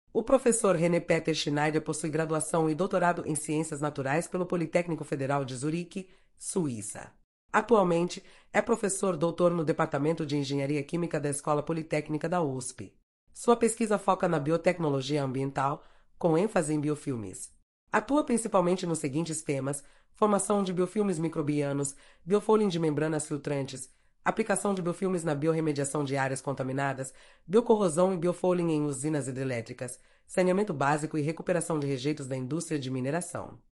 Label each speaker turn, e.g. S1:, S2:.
S1: O professor René Peter Schneider possui graduação e doutorado em Ciências Naturais pelo Politécnico Federal de Zurique, Suíça. Atualmente, é professor doutor no Departamento de Engenharia Química da Escola Politécnica da USP. Sua pesquisa foca na biotecnologia ambiental, com ênfase em biofilmes. Atua principalmente nos seguintes temas: formação de biofilmes microbianos, biofouling de membranas filtrantes, aplicação de biofilmes na biorremediação de áreas contaminadas, biocorrosão e biofouling em usinas hidrelétricas, saneamento básico e recuperação de rejeitos da indústria de mineração.